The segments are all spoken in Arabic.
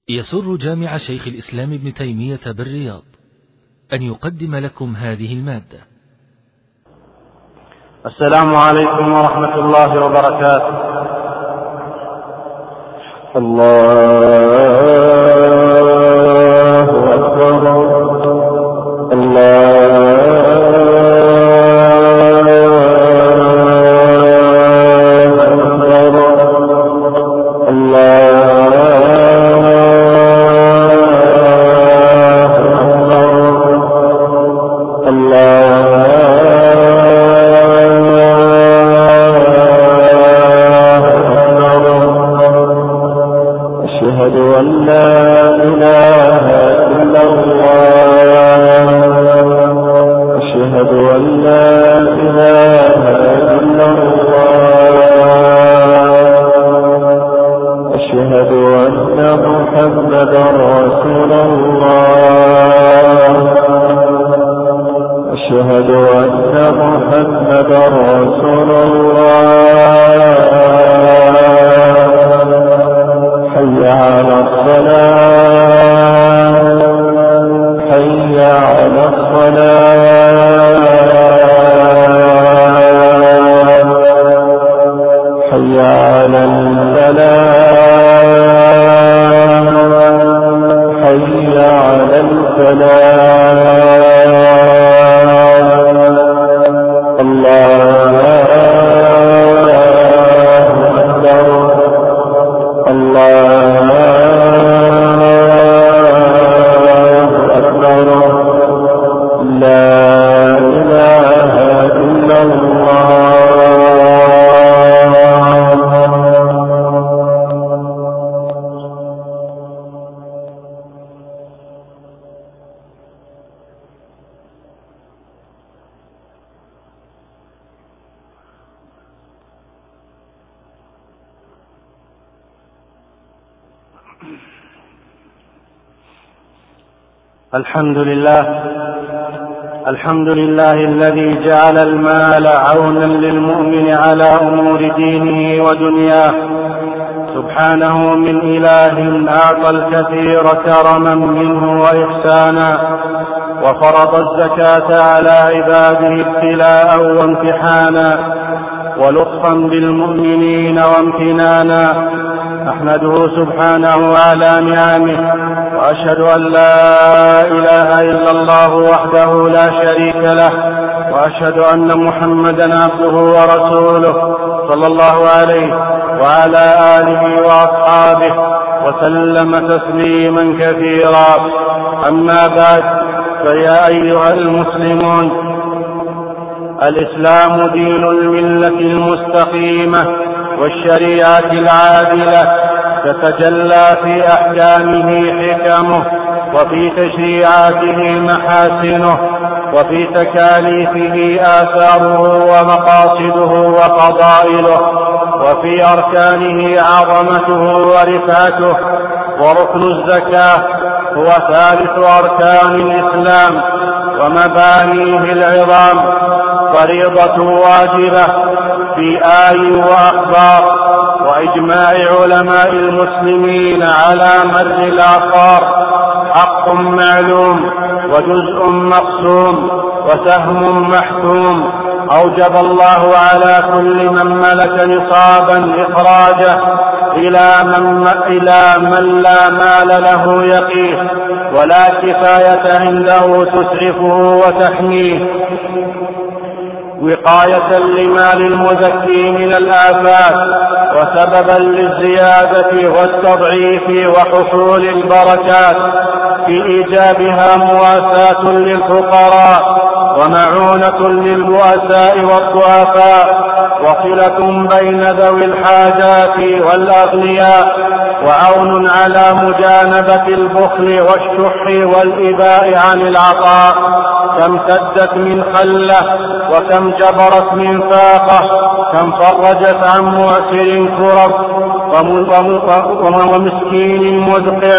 يسر جامع شيخ الإسلام ابن تيمية بالرياض أن يقدم لكم هذه المادة. السلام عليكم ورحمة الله وبركاته. الله أكبر. الله الحمد لله الذي جعل المال عونا للمؤمن على أمور دينه ودنياه، سبحانه من إله أعطى الكثير كرما منه وإحسانا، وفرض الزكاة على عباده ابتلاء وامتحانا ولطفا بالمؤمنين وامتنانا. أحمده سبحانه على نعمه، وأشهد أن لا إله إلا الله وحده لا شريك له، وأشهد أن محمدا عبده ورسوله صلى الله عليه وعلى آله وأصحابه وسلم تسليما كثيرا. أما بعد، فيا أيها المسلمون، الإسلام دين الملة المستقيمة والشريعة العادلة، تتجلى في أحكامه حكمه، وفي تشريعاته محاسنه، وفي تكاليفه آثاره ومقاصده وفضائله، وفي أركانه عظمته ورفعته. وركن الزكاة هو ثالث أركان الإسلام ومبانيه العظام، فريضة واجبة في آي وأخبار وإجماع علماء المسلمين على مر الأعصار، حق معلوم وجزء مقسوم وسهم محتوم، أوجب الله على كل من ملك نصابا إخراجه إلى من لا مال له يقيه ولا كفاية عنده تسعفه وتحميه، وقاية لمال المزكي من الآفات، وسببا للزيادة والتضعيف وحصول البركات. في إيجابها مواساة للفقراء ومعونة للبؤساء والضعفاء، وصلة بين ذوي الحاجات والأغنياء، وعون على مجانبة البخل والشح والإباء عن العطاء. كم سدت من خلة وكم جبرت من فاقة، كم فرجت عن معسر كرب ومسكين مدقع،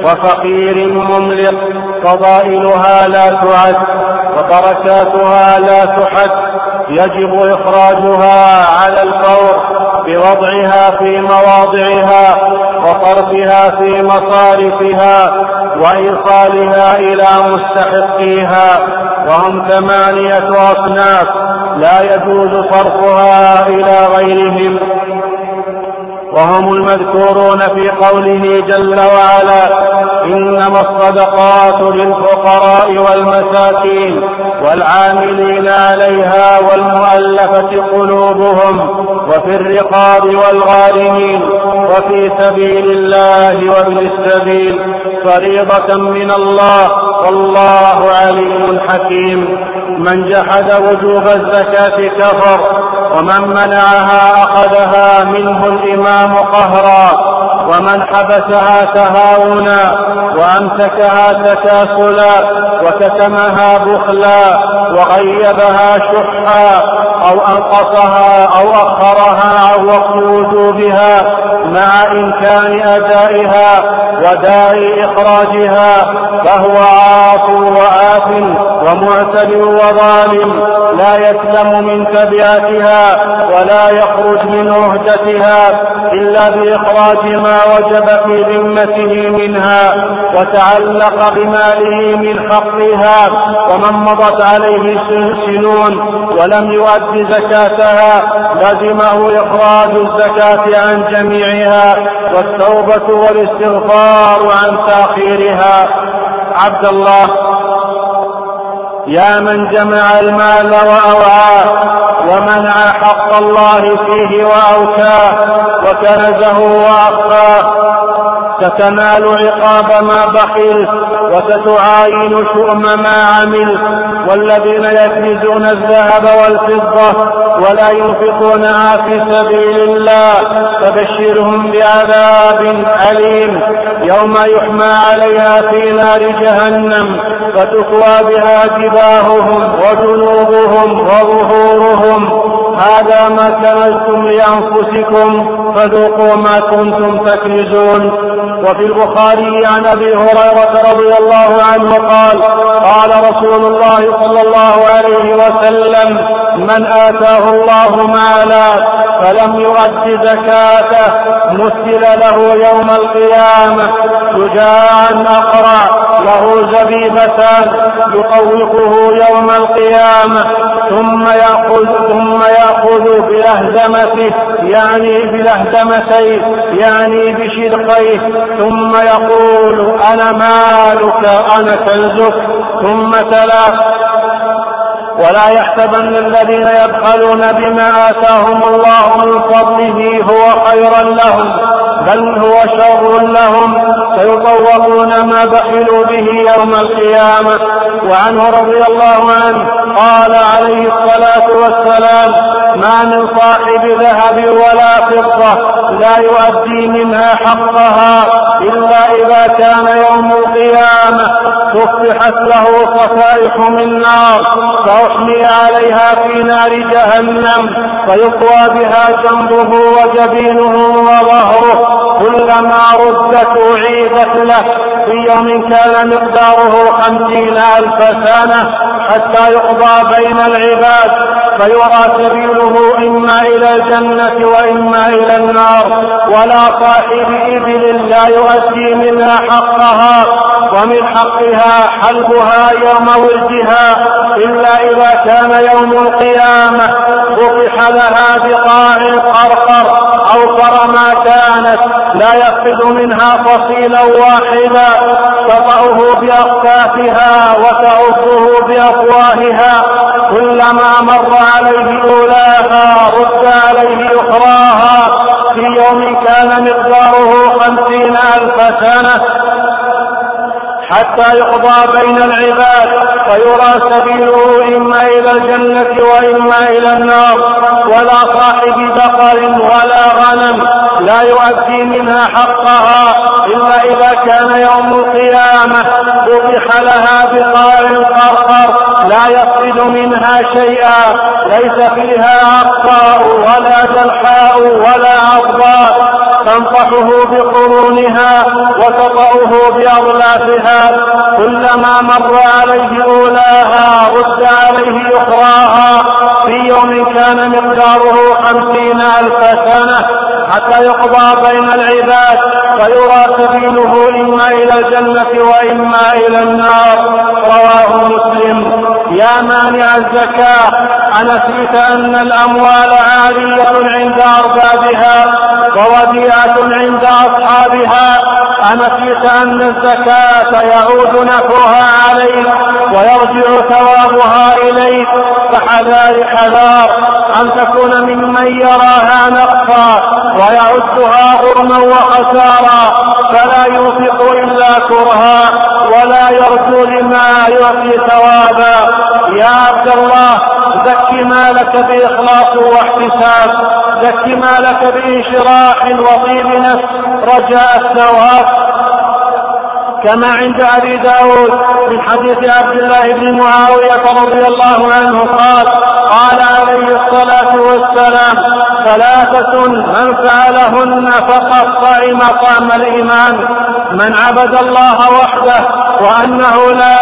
وفقير مملق، فضائلها لا تعد وبركاتها لا تحد، يجب إخراجها على الفور بوضعها في مواضعها وصرفها في مصارفها وإيصالها إلى مستحقيها، وهم 8 أصناف لا يجوز صرفها إلى غيرهم، وهم المذكورون في قوله جل وعلا: إنما الصدقات للفقراء والمساكين والعاملين عليها والمؤلفة قلوبهم وفي الرقاب والغارمين وفي سبيل الله وابن السبيل فريضة من الله والله عليم حكيم. من جحد وجوب الزكاة كفر، ومن منعها أخذها منه الإمام قهرا، ومن حبسها تهاونا وأمسكها تكاسلا وكتمها بخلا وغيبها شحا أو أنقصها أو أخرها عن وقت وجوبها مع إمكان أدائها وداعي إخراجها، فهو عاص وآث ومعتد وظالم، لا يسلم من تبعاتها ولا يخرج من عهدتها إلا بإخراج ما وجب في ذمته منها وتعلق بماله من حقها. ومن مضت عليه سنون ولم يؤد زكاتها لزمه إخراج الزكاة عن جميعها والتوبة والاستغفار عن تأخيرها. عبد الله، يا من جمع المال وأوعاه ومنع حق الله فيه وأوكاه وكنزه وأخفاه، ستنال عقاب ما بخلت وستعاين شؤم ما عملت. والذين يكنزون الذهب والفضة ولا ينفقونها في سبيل الله فبشرهم بعذاب أليم يوم يحمى عليها في نار جهنم فتكوى بها جباههم وجنوبهم وظهورهم، هذا ما كنزتم لأنفسكم فذوقوا ما كنتم تكنزون. وفي البخاري عن أبي هريرة رضي الله عنه قال: قال رسول الله صلى الله عليه وسلم: من آتاه الله مالا فلم يؤد زكاته مثل له يوم القيامة شجاعا أقرع له زبيبتان يطوقه يوم القيامة ثم يأخذ بلهزمته يعني بشدقيه ثم يقول: أنا مالك أنا كنزك. ثم تلا: ولا يحسبن الذين يبخلون بما آتاهم الله من فضله هو خيرا لهم بل هو شر لهم سيطوقون ما بخلوا به يوم القيامة. وعنه رضي الله عنه قال عليه الصلاة والسلام: ما من صاحب ذهب ولا فضة لا يؤدي منها حقها إلا إذا كان يوم القيامة تفتحت له صفائح من نار فأحمي عليها في نار جهنم فيقوى بها جنبه وجبينه وظهره، كلما ردت أعيدت له في يوم كان مقداره 50,000 سنة حتى يقضى بين العباد فيرى سبيله إما إلى الجنة وإما إلى النار. ولا صاحب إبل لا يؤدي منها حقها ومن حقها حلبها يوم ولدها إلا إذا كان يوم القيامة فتح لها بقاع قرقر أوفر ما كانت لا يفقد منها فصيلا واحدا تطأه بأقفافها وتعضه بأفواهها، كلما مر عليه أولاها رد عليه أخراها في يوم كان مقداره 50,000 سنة حتى يقضى بين العباد فيرى سبيله إما إلى الجنة وإما إلى النار. ولا صاحب بقر ولا غنم لا يؤدي منها حقها إلا إذا كان يوم القيامة ذبح لها بقاع قرقر لا يفقد منها شيئا، ليس فيها أقطاء ولا جلحاء ولا عضباء، تنطحه بقرونها وتطأه بأظلافها، كلما مر عليه أولاها رد عليه أخراها، في يوم كان مقداره 50,000 سنة، حتى يقضى بين العباد فيرى سبيله إما إلى الجنة وإما إلى النار. رواه مسلم. يا مانع الزكاة، أنسيت أن الأموال عالية عند أربابها ووديعة عند أصحابها؟ أنسيت أن الزكاة يعود نفعها عليك ويرجع ثوابها إليك؟ فحذار حذار أن تكون ممن يراها نقصا ويعدها غرما وخسارا، فلا ينفق إلا كرها ولا يرجو لما يعطي ثوابا. يا عبد الله، زك مالك بإخلاص واحتساب، زك مالك بانشراح وطيب نفس رجاء الثواب، كما عند أبي داود من حديث عبد الله بن معاوية رضي الله عنه قال عليه الصلاة والسلام: 3 من فعلهن فقد طعم طعم الإيمان: من عبد الله وحده وأنه لا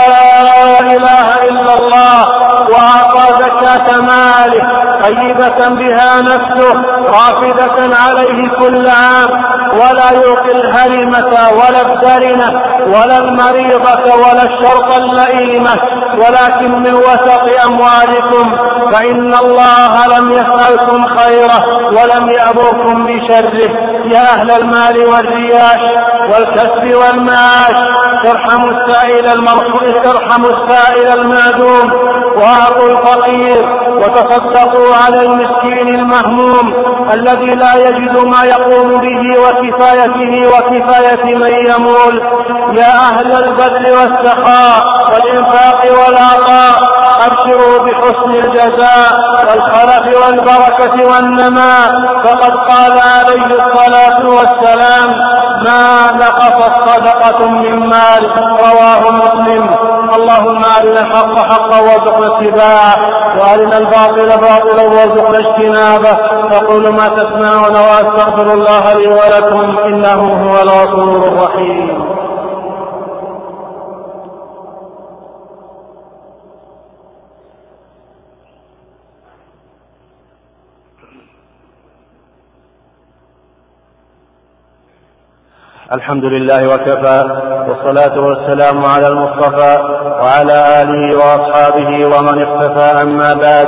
إله إلا الله، وأعطى زكاة ماله طيبة بها نفسه رافدة عليه كل عام، ولا يعطي الهرمة ولا الدرنة ولا المريضة ولا الشرط اللئيمة، ولكن من وسط أموالكم، فإن الله لم يسألكم خيره ولم يأمركم بشره. يا أهل المال والرياش والكسب والمعاش، ارحموا السائل المعدوم، وأعطوا الفقير، وتصدقوا على المسكين المهموم الذي لا يجد ما يقوم به وكفايته وكفاية من يمول. يا أهل البذل والسخاء والإنفاق والعطاء، أبشروا بحسن الجزاء والخلف والبركة والنماء، فقد قال عليه الصلاة والسلام: ما نقصت صدقة من مال. رواه مسلم. اللهم أرنا الحق حقا وارزقنا اتباعه، وأرنا الباطل باطلا وارزقنا اجتنابه. أقول ما تسمعون وأستغفر الله لي ولكم، إنه هو الغفور الرحيم. الحمد لله وكفى، والصلاة والسلام على المصطفى وعلى آله وأصحابه ومن اقتفى. أما بعد،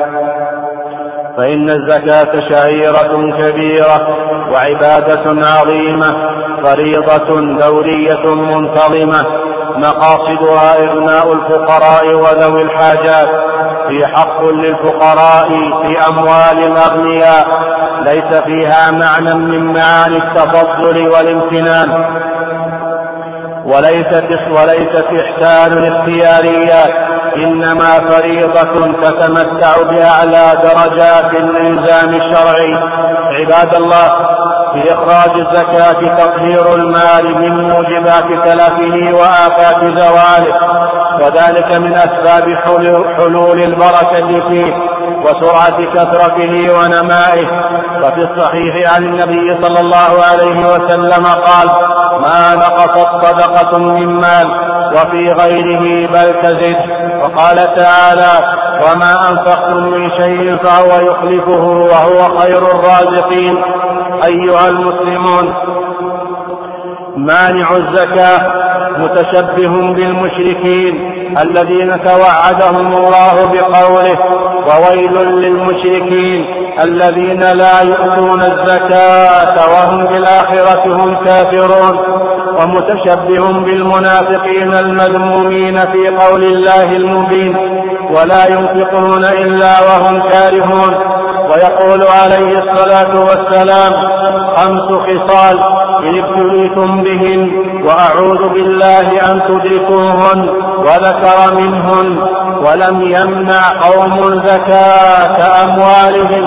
فإن الزكاة شعيرة كبيرة وعبادة عظيمة، فريضة دورية منتظمة، مقاصدها إغناء الفقراء وذوي الحاجات، في حق للفقراء في أموال الأغنياء، ليس فيها معنى من معاني التفضل والامتنان، وليست إحسان الاختياريات، إنما فريضة تتمتع بأعلى درجات الإلزام الشرعي. عباد الله، في إخراج الزكاة تطهير المال من موجبات تلفه وآفات زواله، وذلك من أسباب حلول البركة فيه وسرعة كثرته ونمائه. ففي الصحيح عن النبي صلى الله عليه وسلم قال: ما نقصت صدقة من مال، وفي غيره بل تزد. وقال تعالى: وما أنفقتم من شيء فهو يخلفه وهو خير الرازقين. أيها المسلمون، مانع الزكاة متشبه بالمشركين الذين توعدهم الله بقوله: وويل للمشركين الذين لا يؤتون الزكاة وهم بالآخرة هم كافرون. ومتشبه بالمنافقين المذمومين في قول الله المبين: ولا ينفقون إلا وهم كارهون. ويقول عليه الصلاة والسلام: 5 خصال إن ابتليتم بهن وأعوذ بالله أن تدركوهن، وذكر منهن: ولم يمنع قوم زكاة أموالهم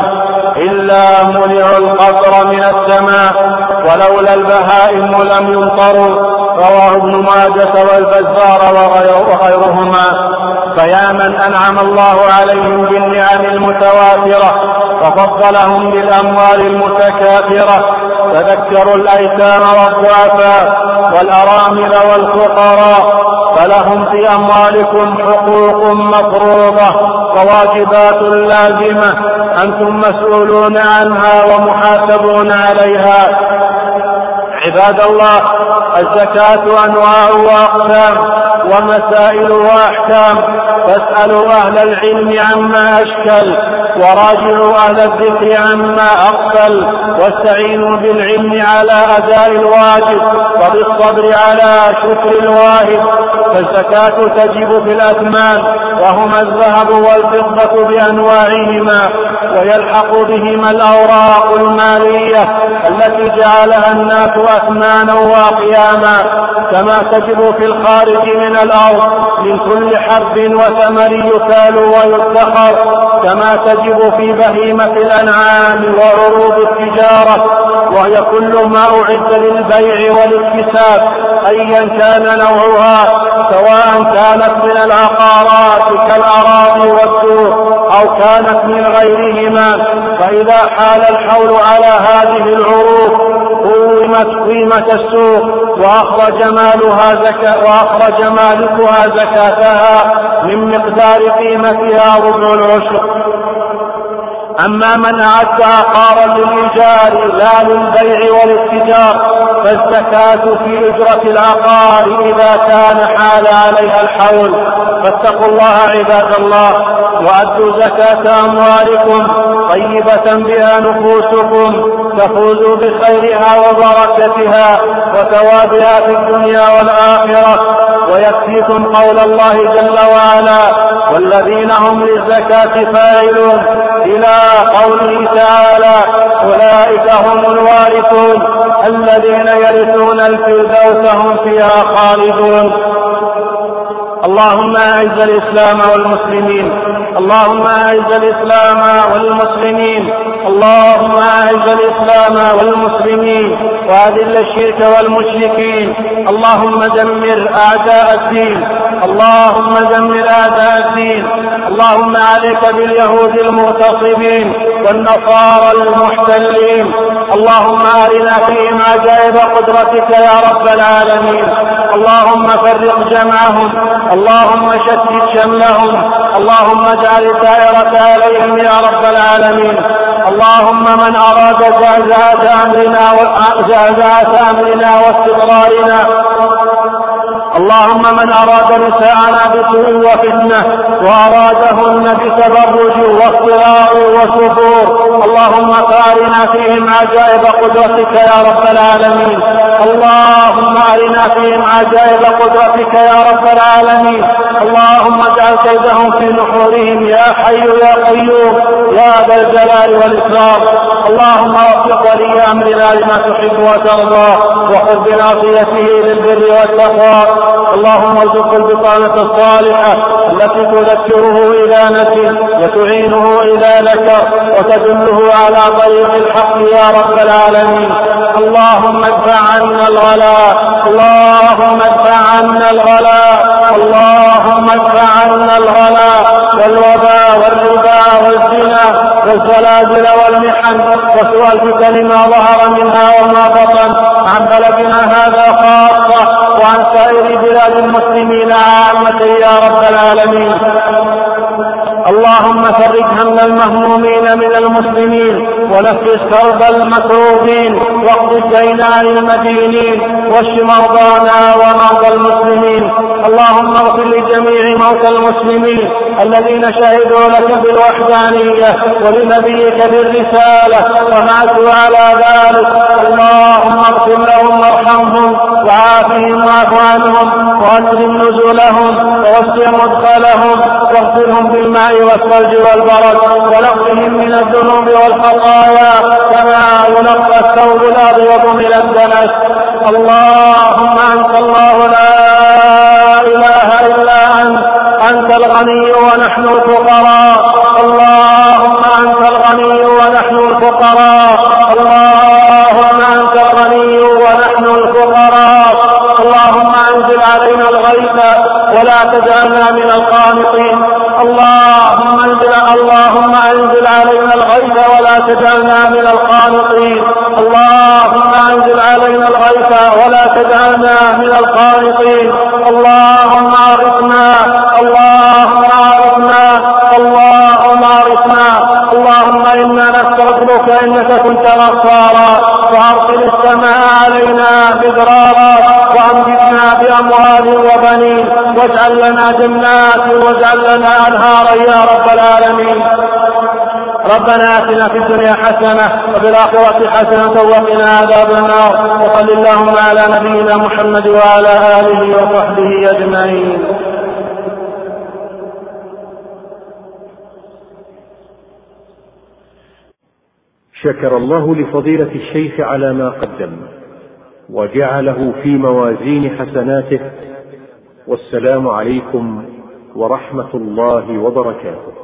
إلا منعوا القطر من السماء ولولا البهائم لم يمطروا. رواه ابن ماجة والبزار وغيرهما. فيا من أنعم الله عليهم بالنعم المتواترة وفضلهم بالأموال المتكاثرة، فذكروا الأيتام والضعفاء والأرامل والفقراء، فلهم في أموالكم حقوق مفروضة وواجبات لازمة أنتم مسؤولون عنها ومحاسبون عليها. عباد الله، الزكاة أنواع وأقسام ومسائل وأحكام، فاسألوا أهل العلم عما أشكل وراجعوا أهل الذكر عما أقبل، واستعينوا بالعلم على أداء الواجب وبالصبر على شكر الواهب. فالزكاة تجب في الأثمان وهما الذهب والفضة بأنواعهما، ويلحق بهما الأوراق المالية التي جعلها الناس أثمانا وقياما، كما تجب في الخارج من الأرض من كل حب وثمر يكال ويدخر، كما تجب في بهيمة الأنعام وعروض التجارة، وهي كل ما أعد للبيع والاكتساب أيا كان نوعها، سواء كانت من العقارات كالأراضي والسوق أو كانت من غيرهما. فإذا حال الحول على هذه العروض قومت قيمة السوق وأخرج مالكها زكاتها من مقدار قيمتها ربع العشر. أما من أعد عقارا للإيجار لا للبيع والاتجار، فالزكاة في أجرة العقار إذا كان حال عليها الحول. فاتقوا الله عباد الله، وأدوا زكاة أموالكم طيبة بها نفوسكم، تفوزوا بخيرها وبركتها وثوابها في الدنيا والآخرة. ويكفيكم قول الله جل وعلا: والذين هم للزكاة فاعلون، إلى قوله تعالى: أولئك هم الوارثون الذين يرثون الفردوس هم فيها خالدون. اللهم أعز الإسلام والمسلمين، اللهم أعز الإسلام والمسلمين، اللهم أعز الإسلام والمسلمين وأذل الشرك والمشركين. اللهم دمر أعداء الدين، اللهم دمر أعداء الدين. اللهم عليك باليهود المغتصبين والنصارى المحتلين. اللهم أرنا فيهم عجائب قدرتك يا رب العالمين. اللهم فرق جمعهم، اللهم شتت شملهم، اللهم اجعل الدائرة عليهم يا رب العالمين. اللهم من أراد زعزعة أمرنا واستقرارنا، اللهم من أراد نساءنا بسوء وفتنة وأرادهن بتبرج واختراع وسفور، اللهم فأرنا فيهم عجائب قدرتك يا رب العالمين. اللهم أرنا فيهم عجائب قدرتك يا رب العالمين. اللهم اجعل كيدهم في نحورهم يا حي يا قيوم يا ذا الجلال والإكرام. اللهم وفق ولي أمرنا لما تحب وترضى، وخذ بناصيته للبر والتقوى. اللهم ارزقه البطانة الصالحة التي تذكره إذا نسي وتعينه إذا ذكر وتدله على طريق الحق يا رب العالمين. اللهم ادفع عنا الغلاء، اللهم ادفع عنا الغلاء، اللهم ادفع عنا الغلاء والوباء والربا والزنا والزلازل والمحن وسوء الفتن ما ظهر منها وما بطن عن بلدنا هذا خاصة وعن سائر بلاد المسلمين عامة يا رب العالمين. اللهم فرج هم المهمومين من المسلمين ونفس كرب المكروبين واقض الدين عن المدينين واشف مرضانا ومرضى المسلمين. اللهم اغفر لجميع موتى المسلمين الذين شهدوا لك بالوحدانية ولنبيك بالرسالة وماتوا على ذلك. اللهم اغفر لهم وارحمهم وعافهم واعف عنهم واكرم نزلهم ووسع مدخلهم واغسلهم بالماء والثلج والبرد ونقهم من الذنوب والخطايا كما ينقى الثوب الابيض من الدنس. اللهم انت الله لا اله الا انت الغني ونحن الفقراء. اللهم انت الغني ونحن اللهم أنزل علينا الغيث ولا تجعلنا من القانطين. اللهم أنزل علينا الغيث ولا تجعلنا من القانطين. اللهم أنزل علينا الغيث ولا تجعلنا من القانطين. اللهم أغثنا اللهم إنا نستغفرك إنك كنت غفارا فأرسل السماء علينا مدرارا وأمددنا بأموال وبنين واجعل لنا جنات واجعل لنا أنهارا يا رب العالمين. ربنا آتنا في الدنيا حسنة وفي الآخرة حسنة وقنا عذاب النار. وصل اللهم على نبينا محمد وعلى آله وصحبه أجمعين. شكر الله لفضيلة الشيخ على ما قدم وجعله في موازين حسناته. والسلام عليكم ورحمة الله وبركاته.